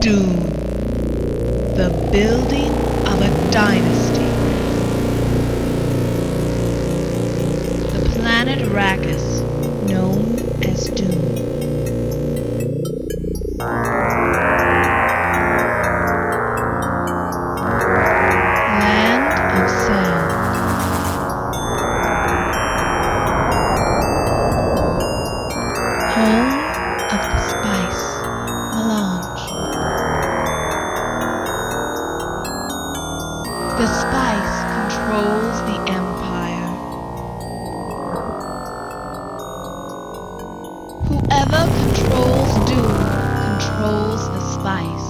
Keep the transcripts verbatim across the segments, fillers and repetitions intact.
Dune, the building of a dynasty. The planet Arrakis, known as Dune. Land of sand. Home of the spice, melange. The spice controls the empire. Whoever controls Dune controls the spice.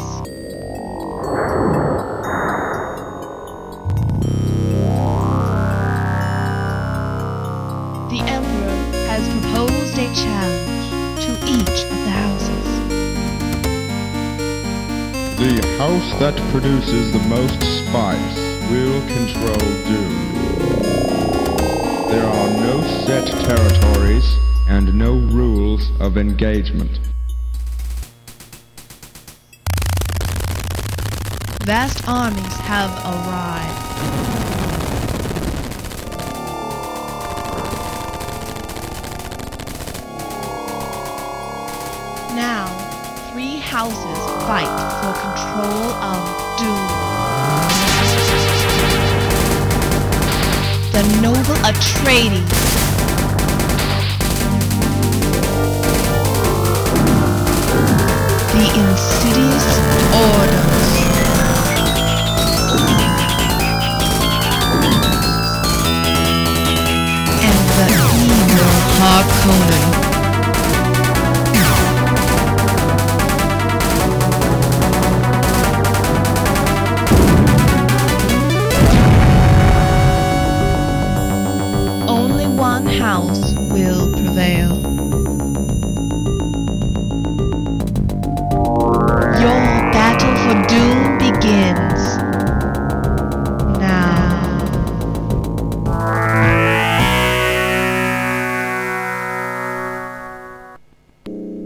The Emperor has proposed a challenge to each of the houses. The house that produces the most spice will control Dune. There are no set territories and no rules of engagement. Vast armies have arrived. Now, three houses fight for control of Dune. The noble Atreides